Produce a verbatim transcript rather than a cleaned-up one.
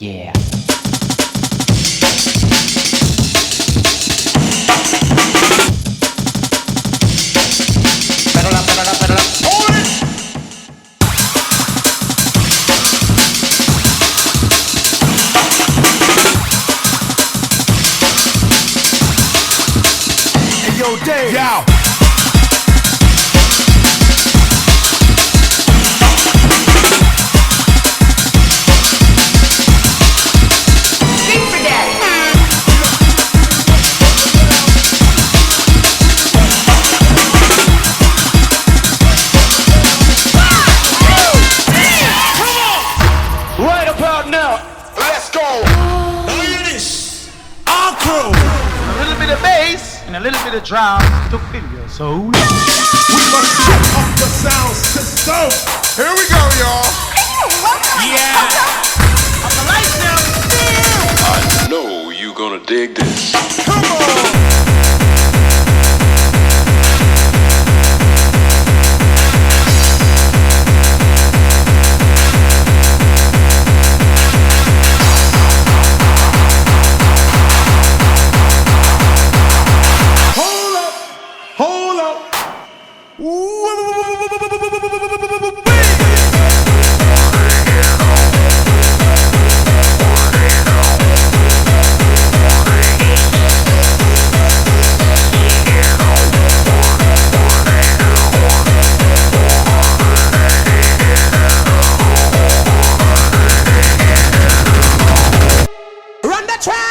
Yeah. Pedal up, pedal up, pedal up. Hold it! Hey, yo, Dave. Yo. Right about now, Let's go. Now hear this. Our crew. a little bit of bass and a little bit of drums to fill your soul. We must shut up the sound system. Here we go, y'all. Yeah. On the lights now. I know you gonna dig this. Come on. Hold up. Hold up. Run the track.